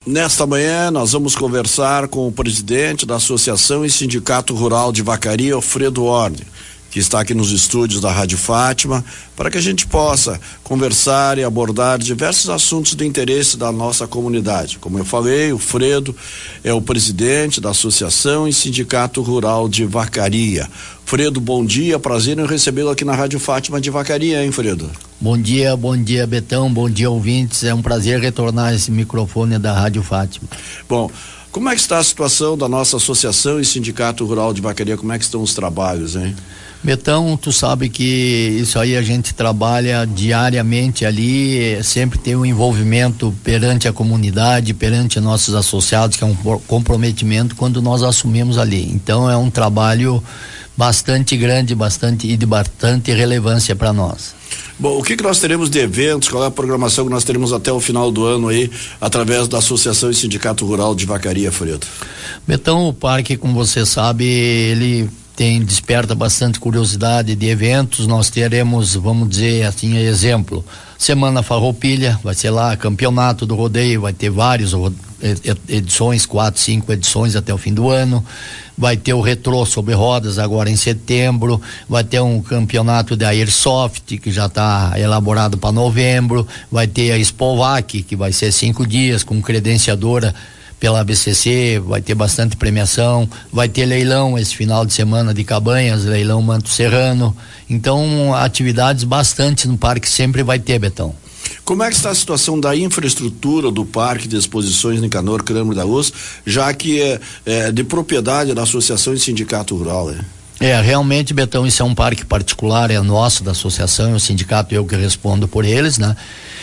Nesta manhã nós vamos conversar com o presidente da Associação e Sindicato Rural de Vacaria, Alfredo Orne, que está aqui nos estúdios da Rádio Fátima, para que a gente possa conversar e abordar diversos assuntos de interesse da nossa comunidade. Como eu falei, o Fredo é o presidente da Associação e Sindicato Rural de Vacaria. Fredo, bom dia, prazer em recebê-lo aqui na Rádio Fátima de Vacaria, hein, Fredo? Bom dia Betão, bom dia ouvintes, é um prazer retornar esse microfone da Rádio Fátima. Bom, como é que está a situação da nossa Associação e Sindicato Rural de Vacaria, como é que estão os trabalhos, hein? Betão, tu sabe que isso aí a gente trabalha diariamente ali, sempre tem um envolvimento perante a comunidade, perante nossos associados, que é um comprometimento quando nós assumimos ali. Então é um trabalho bastante grande, de bastante relevância para nós. Bom, o que nós teremos de eventos, qual é a programação que nós teremos até o final do ano aí, através da Associação e Sindicato Rural de Vacaria, Fredo? Betão, o parque, como você sabe, ele desperta bastante curiosidade de eventos. Nós teremos, vamos dizer assim, exemplo, Semana Farroupilha, vai ser lá, campeonato do rodeio, vai ter várias edições, 4, 5 edições até o fim do ano. Vai ter o retrô sobre rodas agora em setembro, vai ter um campeonato da Airsoft que já está elaborado para novembro, vai ter a Expovac, que vai ser 5 dias com credenciadora pela ABCC, vai ter bastante premiação, vai ter leilão esse final de semana de cabanhas, leilão Manto Serrano. Então, atividades bastante no parque sempre vai ter, Betão. Como é que está a situação da infraestrutura do Parque de Exposições Nicanor Cranbro da Luz, já que é de propriedade da Associação e Sindicato Rural, né? Realmente, Betão, isso é um parque particular, é nosso, da associação, o sindicato, eu que respondo por eles, né?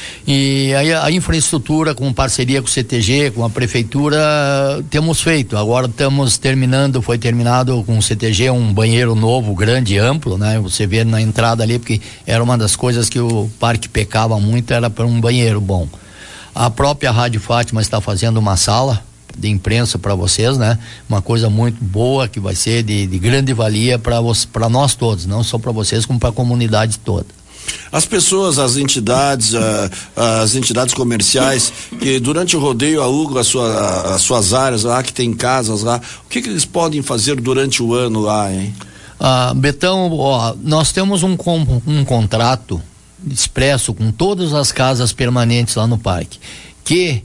E aí a infraestrutura, com parceria com o CTG, com a prefeitura, temos feito. Agora foi terminado com o CTG um banheiro novo, grande e amplo, né? Você vê na entrada ali, porque era uma das coisas que o parque pecava muito, era para um banheiro bom. A própria Rádio Fátima está fazendo uma sala de imprensa para vocês, né? Uma coisa muito boa, que vai ser de grande valia para nós todos, não só para vocês, como para a comunidade toda. As pessoas, as entidades comerciais que durante o rodeio alugam as suas áreas lá, que tem casas lá, o que eles podem fazer durante o ano lá, hein? Betão, nós temos um contrato expresso com todas as casas permanentes lá no parque, que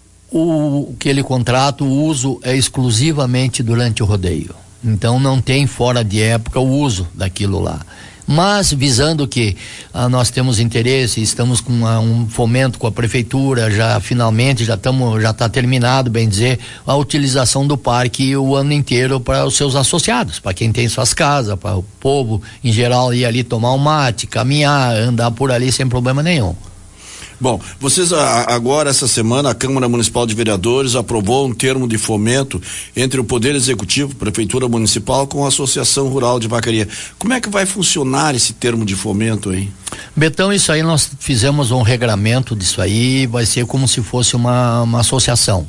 aquele contrato, o uso é exclusivamente durante o rodeio. Então não tem fora de época o uso daquilo lá. Mas visando que nós temos interesse, estamos com um fomento com a prefeitura, finalmente já está terminado, bem dizer, a utilização do parque o ano inteiro para os seus associados, para quem tem suas casas, para o povo em geral ir ali tomar um mate, caminhar, andar por ali sem problema nenhum. Bom, vocês agora, essa semana, a Câmara Municipal de Vereadores aprovou um termo de fomento entre o Poder Executivo, Prefeitura Municipal, com a Associação Rural de Vacaria. Como é que vai funcionar esse termo de fomento, hein? Betão, isso aí nós fizemos um regramento disso aí, vai ser como se fosse uma associação.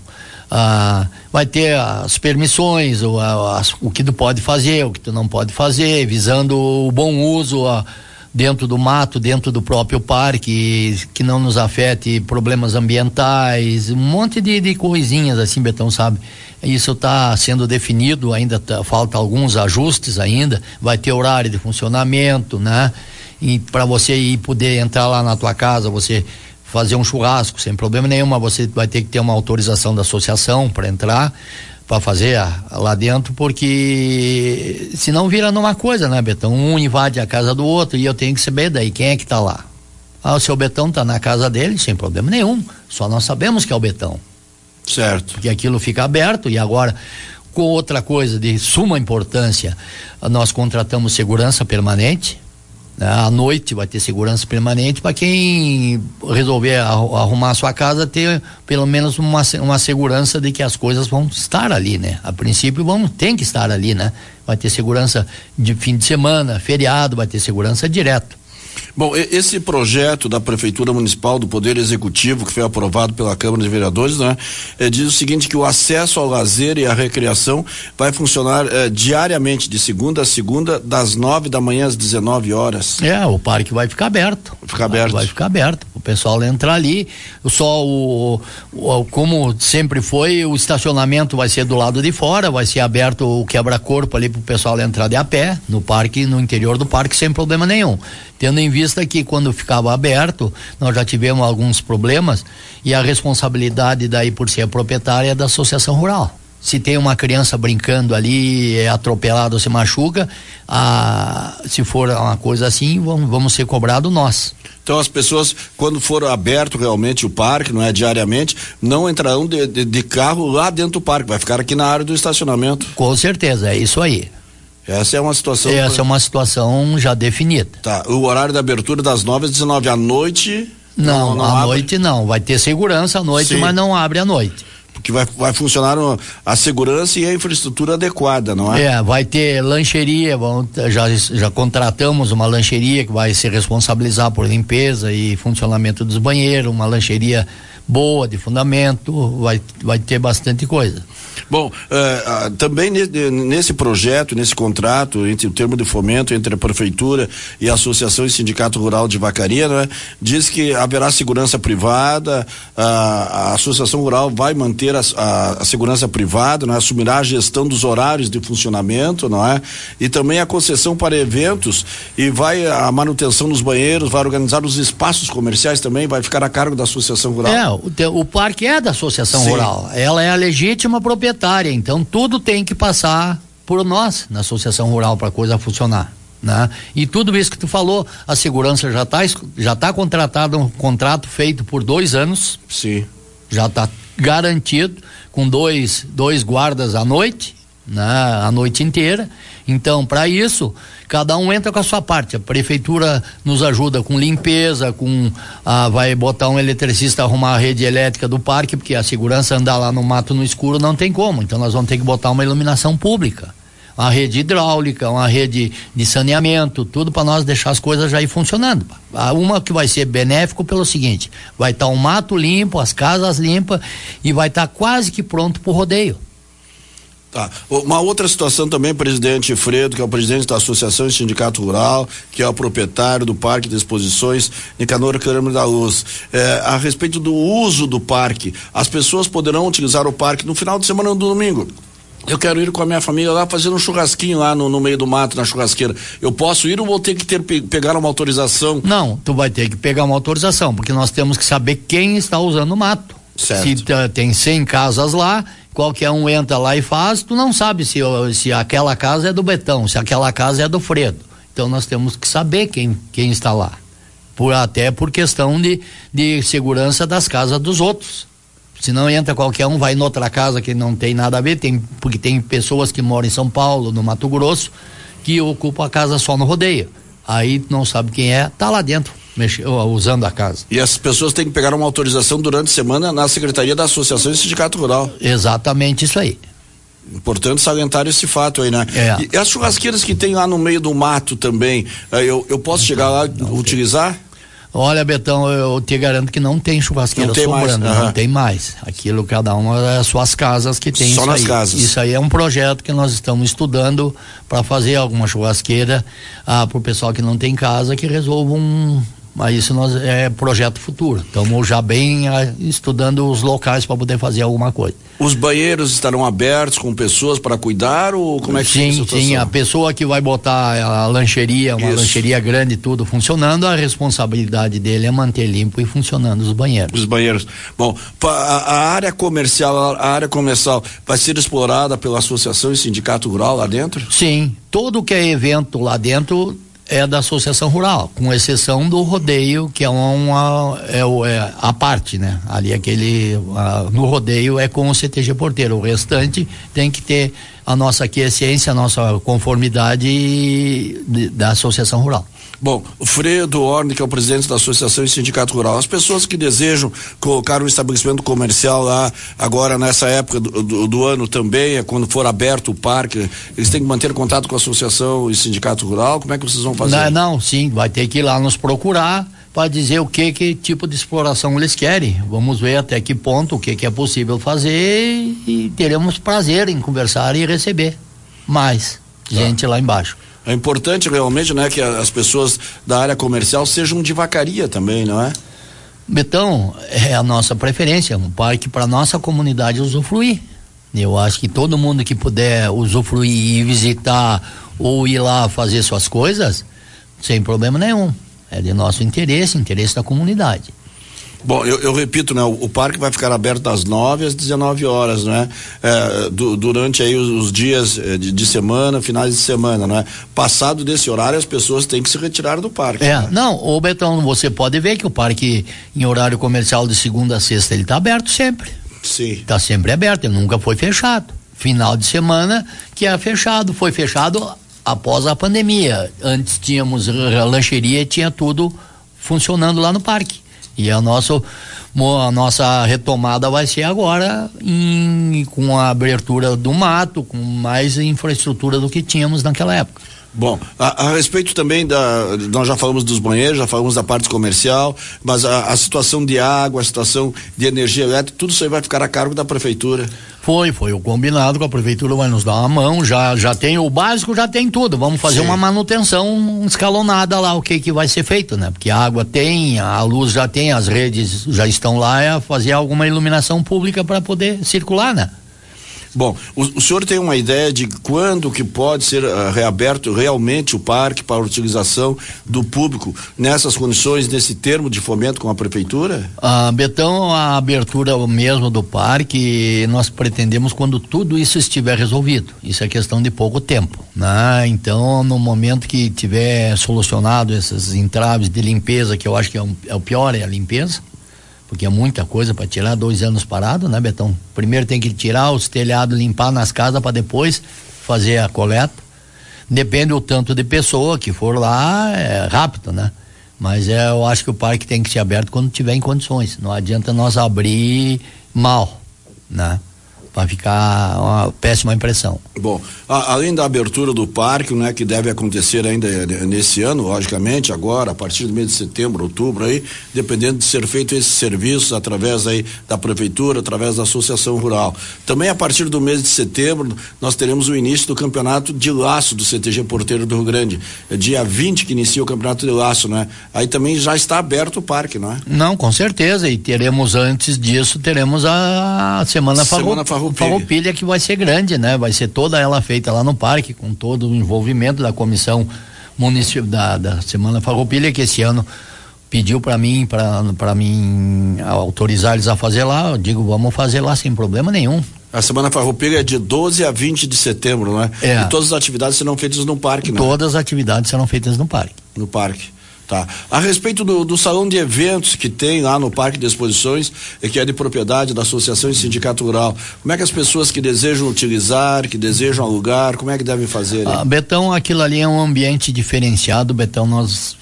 Vai ter as permissões, o que tu pode fazer, o que tu não pode fazer, visando o bom uso, dentro do mato, dentro do próprio parque, que não nos afete problemas ambientais, um monte de coisinhas assim, Betão, sabe? Isso está sendo definido, ainda falta alguns ajustes ainda, vai ter horário de funcionamento, né? E para você poder entrar lá na tua casa, você fazer um churrasco sem problema nenhum, mas você vai ter que ter uma autorização da associação para entrar, para fazer lá dentro, porque senão vira numa coisa, né, Betão? Um invade a casa do outro e eu tenho que saber daí quem é que tá lá. O seu Betão tá na casa dele sem problema nenhum, só nós sabemos que é o Betão. Certo. Que aquilo fica aberto. E agora, com outra coisa de suma importância, nós contratamos segurança permanente. À noite vai ter segurança permanente para quem resolver arrumar a sua casa, ter pelo menos uma segurança de que as coisas vão estar ali, né? A princípio tem que estar ali, né? Vai ter segurança de fim de semana, feriado, vai ter segurança direto. Bom, esse projeto da Prefeitura Municipal, do Poder Executivo, que foi aprovado pela Câmara de Vereadores, né? Diz o seguinte, que o acesso ao lazer e à recreação vai funcionar diariamente, de segunda a segunda, das 9 da manhã às 19 horas. O parque vai ficar aberto. Vai ficar aberto. O pessoal entrar ali, como sempre foi, o estacionamento vai ser do lado de fora, vai ser aberto o quebra-corpo ali pro pessoal entrar de a pé, no parque, no interior do parque, sem problema nenhum. Tendo em vista que quando ficava aberto, nós já tivemos alguns problemas e a responsabilidade daí por ser proprietária é da associação rural. Se tem uma criança brincando ali, é atropelado ou se machuca, se for uma coisa assim, vamos ser cobrados nós. Então as pessoas, quando for aberto realmente o parque, não é diariamente, não entrarão de carro lá dentro do parque, vai ficar aqui na área do estacionamento. Com certeza, é isso aí. Essa é uma situação. Essa é uma situação já definida. Tá, o horário da abertura das 9 às 19 à noite? Não, à noite não, vai ter segurança à noite, sim, mas não abre à noite. Porque vai funcionar a segurança e a infraestrutura adequada, não é? Vai ter lancheria, já contratamos uma lancheria que vai se responsabilizar por limpeza e funcionamento dos banheiros, uma lancheria boa, de fundamento, vai ter bastante coisa. Bom, também nesse projeto, nesse contrato entre o termo de fomento entre a Prefeitura e a Associação e Sindicato Rural de Vacaria, né, diz que haverá segurança privada, a Associação Rural vai manter a segurança privada, né, assumirá a gestão dos horários de funcionamento, não é? E também a concessão para eventos e a manutenção dos banheiros, vai organizar os espaços comerciais também, vai ficar a cargo da Associação Rural. O parque é da Associação Sim. Rural, ela é a legítima proprietária, então tudo tem que passar por nós na Associação Rural para a coisa funcionar, né? E tudo isso que tu falou, a segurança já tá contratado, um contrato feito por 2 anos. Sim. Já está garantido, com dois guardas à noite, né? A noite inteira. Então, para isso, cada um entra com a sua parte. A prefeitura nos ajuda com limpeza, vai botar um eletricista arrumar a rede elétrica do parque, porque a segurança andar lá no mato no escuro não tem como. Então nós vamos ter que botar uma iluminação pública, uma rede hidráulica, uma rede de saneamento, tudo para nós deixar as coisas já ir funcionando. Uma que vai ser benéfico pelo seguinte, vai estar um mato limpo, as casas limpas e vai estar quase que pronto para o rodeio. Tá. Uma outra situação também, presidente Fredo, que é o presidente da Associação e Sindicato Rural, que é o proprietário do Parque de Exposições Nicanor Câmara da Luz. A respeito do uso do parque, as pessoas poderão utilizar o parque no final de semana ou no domingo. Eu quero ir com a minha família lá fazer um churrasquinho lá no meio do mato, na churrasqueira. Eu posso ir ou vou ter que pegar uma autorização? Não, tu vai ter que pegar uma autorização, porque nós temos que saber quem está usando o mato. Certo. Se tem 100 casas lá, qualquer um entra lá e faz, tu não sabe se aquela casa é do Betão, se aquela casa é do Fredo. Então nós temos que saber quem está lá. Até por questão de segurança das casas dos outros. Se não entra qualquer um, vai em outra casa que não tem nada a ver, porque tem pessoas que moram em São Paulo, no Mato Grosso, que ocupam a casa só no rodeio. Aí não sabe quem tá lá dentro, usando a casa. E as pessoas têm que pegar uma autorização durante a semana na Secretaria da Associação e Sindicato Rural. Exatamente isso aí. Importante salientar esse fato aí, né? E as churrasqueiras que tem lá no meio do mato também, eu posso chegar lá e utilizar? Olha, Betão, eu te garanto que não tem churrasqueira sobrando, não tem mais. Aquilo, cada uma das suas casas que tem. Só nas casas. Isso aí é um projeto que nós estamos estudando para fazer alguma churrasqueira para o pessoal que não tem casa, que resolva mas isso é projeto futuro. Estamos já bem estudando os locais para poder fazer alguma coisa. Os banheiros estarão abertos com pessoas para cuidar ou como é que fica a situação? Sim, a pessoa que vai botar a lancheria, lancheria grande, tudo funcionando, a responsabilidade dele é manter limpo e funcionando os banheiros. Os banheiros. Bom, a área comercial vai ser explorada pela Associação e Sindicato Rural lá dentro? Sim, todo que é evento lá dentro é da Associação Rural, com exceção do rodeio, que é a parte, né? Ali no rodeio é com o CTG Porteiro, o restante tem que ter a nossa aquiescência, a nossa conformidade da Associação Rural. Bom, o Fredo Orne, que é o presidente da Associação e Sindicato Rural, as pessoas que desejam colocar um estabelecimento comercial lá, agora nessa época do ano também, quando for aberto o parque, eles têm que manter contato com a Associação e Sindicato Rural? Como é que vocês vão fazer? Não, sim, vai ter que ir lá nos procurar para dizer o que tipo de exploração eles querem. Vamos ver até que ponto, o que é possível fazer, e teremos prazer em conversar e receber mais gente lá embaixo. É importante realmente, né, que as pessoas da área comercial sejam de Vacaria também, não é? Betão, é a nossa preferência, um parque para nossa comunidade usufruir. Eu acho que todo mundo que puder usufruir e visitar ou ir lá fazer suas coisas, sem problema nenhum. É de nosso interesse da comunidade. Bom, eu repito, né? O parque vai ficar aberto das 9 às 19 horas, né? Durante aí os dias de semana, finais de semana, né? Passado desse horário, as pessoas têm que se retirar do parque. Né? Não, ô Betão, você pode ver que o parque em horário comercial de segunda a sexta, ele tá aberto sempre. Sim. Tá sempre aberto, ele nunca foi fechado. Final de semana que é fechado, foi fechado após a pandemia. Antes tínhamos a lancheria, tinha tudo funcionando lá no parque. E a nossa retomada vai ser agora com a abertura do mato, com mais infraestrutura do que tínhamos naquela época. Bom, a respeito também nós já falamos dos banheiros, já falamos da parte comercial, mas a situação de água, a situação de energia elétrica, tudo isso aí vai ficar a cargo da prefeitura. Foi o combinado com a prefeitura, vai nos dar uma mão, já tem o básico, já tem tudo, vamos fazer uma manutenção escalonada lá, o que vai ser feito, né? Porque a água tem, a luz já tem, as redes já estão lá, é fazer alguma iluminação pública para poder circular, né? Bom, o senhor tem uma ideia de quando que pode ser reaberto realmente o parque para a utilização do público nessas condições, nesse termo de fomento com a prefeitura? Betão, a abertura mesmo do parque, nós pretendemos quando tudo isso estiver resolvido. Isso é questão de pouco tempo, né? Então, no momento que tiver solucionado esses entraves de limpeza, que eu acho que é o pior, é a limpeza, porque é muita coisa para tirar, 2 anos parado, né, Betão? Primeiro tem que tirar os telhados, limpar nas casas para depois fazer a coleta. Depende do tanto de pessoa que for lá, é rápido, né? Mas eu acho que o parque tem que ser aberto quando tiver em condições. Não adianta nós abrir mal, né? Para ficar uma péssima impressão. Bom, além da abertura do parque, né, que deve acontecer ainda nesse ano, logicamente, agora, a partir do mês de setembro, outubro aí, dependendo de ser feito esses serviços através aí da prefeitura, através da associação rural. Também a partir do mês de setembro, nós teremos o início do campeonato de laço do CTG Porteiro do Rio Grande. É dia 20 que inicia o campeonato de laço, né? Aí também já está aberto o parque, não é? Não, com certeza, e teremos antes disso, a Semana Farroupilha, que vai ser grande, né? Vai ser toda ela feita lá no parque, com todo o envolvimento da comissão municipal da Semana Farroupilha, que esse ano pediu para mim autorizar eles a fazer lá. Eu digo, vamos fazer lá sem problema nenhum. A Semana Farroupilha é de 12 a 20 de setembro, né? E todas as atividades serão feitas no parque, né? Todas as atividades serão feitas no parque. No parque. Tá. A respeito do salão de eventos que tem lá no Parque de Exposições, que é de propriedade da Associação e Sindicato Rural, como é que as pessoas que desejam utilizar, que desejam alugar, como é que devem fazer? Betão, aquilo ali é um ambiente diferenciado, Betão. Nós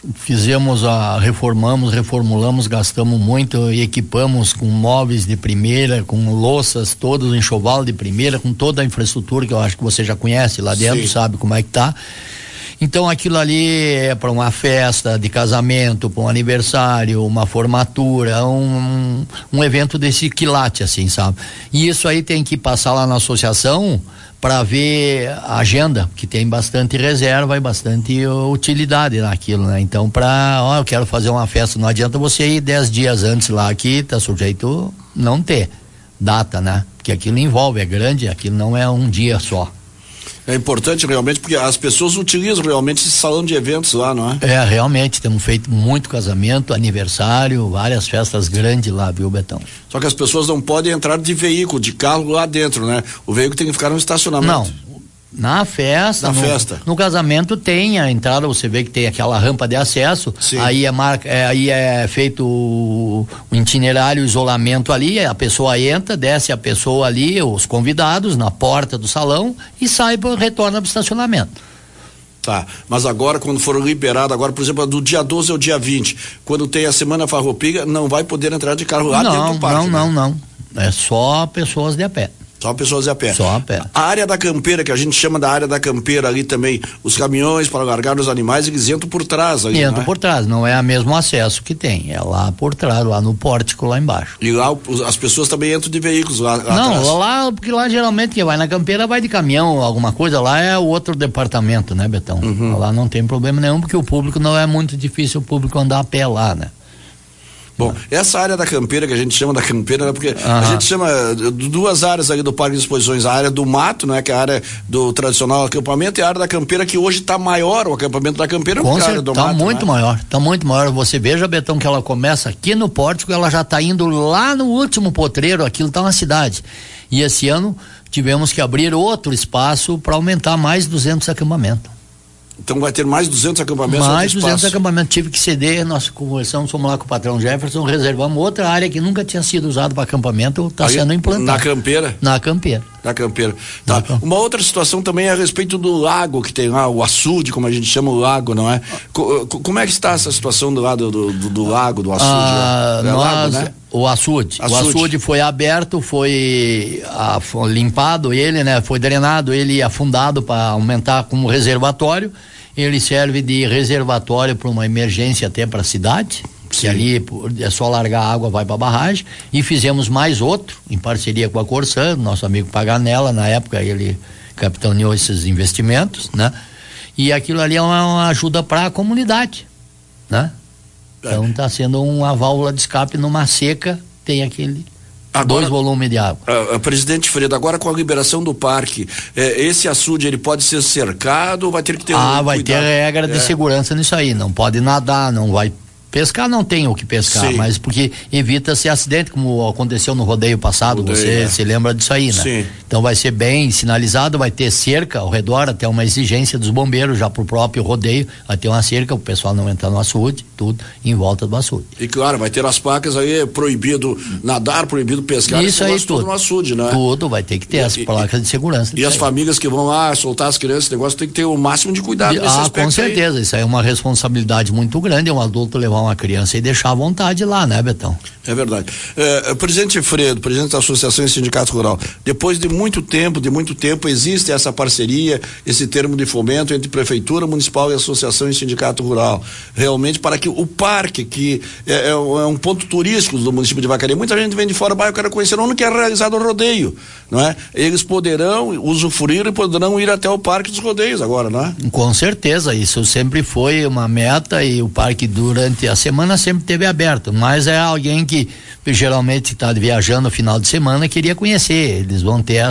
reformulamos, gastamos muito e equipamos com móveis de primeira, com louças, todo o enxoval de primeira, com toda a infraestrutura que eu acho que você já conhece lá dentro, sabe como é que tá. Então aquilo ali é para uma festa de casamento, para um aniversário, uma formatura, um evento desse quilate, assim, sabe? E isso aí tem que passar lá na associação para ver a agenda, que tem bastante reserva e bastante utilidade naquilo, né? Então eu quero fazer uma festa, não adianta você ir 10 dias antes lá, que tá sujeito não ter data, né? Porque aquilo envolve, é grande, aquilo não é um dia só. É importante realmente, porque as pessoas utilizam realmente esse salão de eventos lá, não é? Realmente, temos feito muito casamento, aniversário, várias festas grandes lá, viu, Betão? Só que as pessoas não podem entrar de veículo, de carro lá dentro, né? O veículo tem que ficar no estacionamento. Não. Na festa, no casamento tem a entrada, você vê que tem aquela rampa de acesso, aí é feito o itinerário, o isolamento ali, a pessoa entra, desce a pessoa ali, os convidados na porta do salão e retorna para o estacionamento. Tá, mas agora quando for liberado, agora por exemplo do dia 12 ao dia 20, quando tem a Semana Farroupilha, não vai poder entrar de carro lá dentro do parque. Não, é só pessoas de a pé. Só pessoas a pé. Só a pé. A área da campeira, que a gente chama da área da campeira ali também, os caminhões para largar os animais, eles entram por trás ali, Entram por trás, não é o mesmo acesso que tem, é lá por trás, lá no pórtico lá embaixo. E lá as pessoas também entram de veículos lá não, atrás. Lá, porque lá geralmente quem vai na campeira vai de caminhão, alguma coisa, lá é o outro departamento, né, Betão? Lá não tem problema nenhum, porque o público não é muito difícil o público andar a pé lá, né? Bom, essa área da campeira, que a gente chama da campeira, né? Porque a gente chama duas áreas ali do Parque de Exposições, a área do mato, né? Que é a área do tradicional acampamento, e a área da campeira, que hoje está maior, o acampamento da campeira, com que a área do tá mato, muito maior, tá muito maior. Você veja, Betão, que ela começa aqui no pórtico, ela já tá indo lá no último potreiro, aquilo tá na cidade. E esse ano tivemos que abrir outro espaço para aumentar mais 200 acampamentos. Então vai ter mais 200 acampamentos. Mais 200 acampamentos. Tive que ceder, nós conversamos, fomos lá com o patrão Jefferson, reservamos outra área que nunca tinha sido usada para acampamento, está sendo implantada. Na campeira? Na campeira. Na campeira. Tá. Uma outra situação também é a respeito do lago que tem lá, o açude, como a gente chama o lago, não é? Como é que está essa situação do lado do lago, do açude? Lago, né? O açude. O açude foi aberto, foi limpado ele, né? Foi drenado, ele afundado para aumentar como reservatório. Ele serve de reservatório para uma emergência até para a cidade. Que ali é só largar a água, vai para a barragem. E fizemos mais outro, em parceria com a Corsã, nosso amigo Paganella, na época ele capitaneou esses investimentos, né? E aquilo ali é uma ajuda para a comunidade, né? Então está sendo uma válvula de escape numa seca, tem aquele... Agora, 2 volumes de água. Presidente Fredo, agora com a liberação do parque, esse açude ele pode ser cercado ou vai ter que ter vai cuidado? Ter regra de segurança nisso aí, não pode nadar, não vai pescar, não tem o que pescar, sim, mas porque evita-se acidente, como aconteceu no rodeio passado, você se lembra disso aí, né? Sim. Então vai ser bem sinalizado, vai ter cerca ao redor, até uma exigência dos bombeiros já pro próprio rodeio, vai ter uma cerca, o pessoal não entrar no açude, tudo em volta do açude. E claro, vai ter as placas aí, proibido nadar, proibido pescar, isso aí tudo no açude, né? Tudo, vai ter que ter as placas de segurança. E as famílias que vão lá soltar as crianças, esse negócio tem que ter o máximo de cuidado nesse aspecto. Com certeza, isso aí é uma responsabilidade muito grande, um adulto levar uma criança e deixar à vontade lá, né, Betão? É verdade. Presidente Fredo, presidente da Associação e Sindicato Rural, depois de muito tempo, existe essa parceria, esse termo de fomento entre Prefeitura Municipal e Associação e Sindicato Rural, realmente para que o parque, que é um ponto turístico do município de Vacaria, muita gente vem de fora, eu quero conhecer onde que é realizado o rodeio, não é? Eles poderão usufruir e poderão ir até o Parque dos Rodeios agora, não é? Com certeza, isso sempre foi uma meta e o parque durante a semana sempre teve aberto, mas é alguém que geralmente está viajando no final de semana queria conhecer, eles vão ter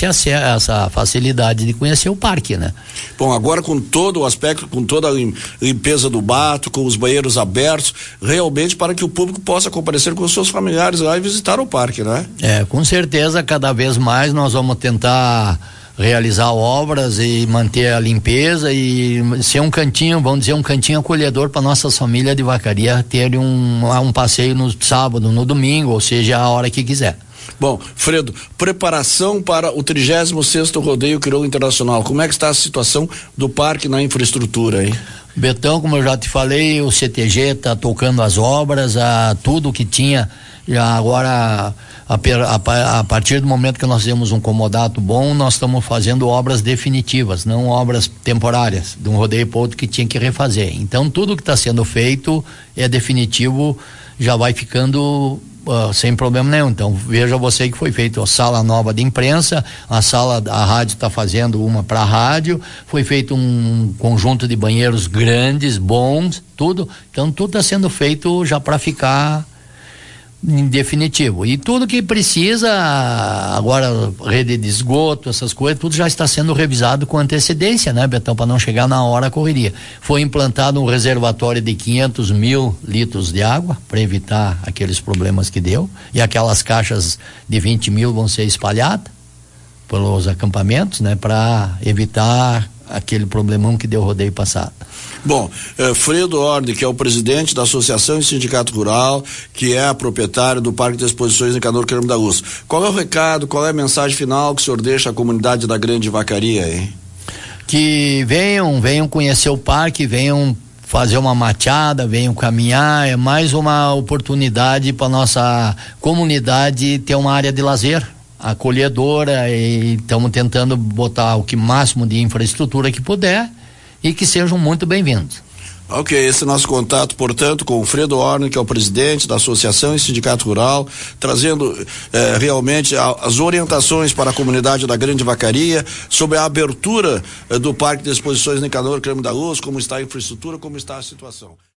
essa facilidade de conhecer o parque, né? Bom, agora com todo o aspecto, com toda a limpeza do bato, com os banheiros abertos, realmente para que o público possa comparecer com os seus familiares lá e visitar o parque, né? Com certeza, cada vez mais nós vamos tentar realizar obras e manter a limpeza e ser um cantinho, vamos dizer, um cantinho acolhedor para nossas famílias de Vacaria terem um passeio no sábado, no domingo, ou seja, a hora que quiser. Bom, Fredo, preparação para o 36º Rodeio Crioulo Internacional, como é que está a situação do parque na infraestrutura, hein? Betão, como eu já te falei, o CTG está tocando as obras, tudo que tinha, já agora a partir do momento que nós temos um comodato bom, nós estamos fazendo obras definitivas, não obras temporárias, de um rodeio para outro que tinha que refazer. Então tudo que está sendo feito é definitivo, já vai ficando sem problema nenhum. Então veja você que foi feito a sala nova de imprensa, a rádio está fazendo uma para a rádio, foi feito um conjunto de banheiros grandes, bons, tudo, então tudo está sendo feito já para ficar em definitivo, e tudo que precisa agora, rede de esgoto, essas coisas, tudo já está sendo revisado com antecedência, né, Betão, para não chegar na hora a correria. Foi implantado um reservatório de 500 mil litros de água para evitar aqueles problemas que deu, e aquelas caixas de 20 mil vão ser espalhadas pelos acampamentos, né, para evitar aquele problemão que deu o rodeio passado. Bom, Fredo Orne, que é o presidente da Associação e Sindicato Rural, que é a proprietária do Parque de Exposições em Nicanor Carmo da Luz. Qual é o recado, qual é a mensagem final que o senhor deixa à comunidade da Grande Vacaria, hein? que venham conhecer o parque, venham fazer uma mateada, venham caminhar, é mais uma oportunidade para nossa comunidade ter uma área de lazer acolhedora, e estamos tentando botar o que máximo de infraestrutura que puder e que sejam muito bem-vindos. Ok, esse é nosso contato, portanto, com o Fredo Orne, que é o presidente da Associação e Sindicato Rural, trazendo realmente as orientações para a comunidade da Grande Vacaria sobre a abertura do Parque de Exposições Nicanor Cremo da Luz, como está a infraestrutura, como está a situação.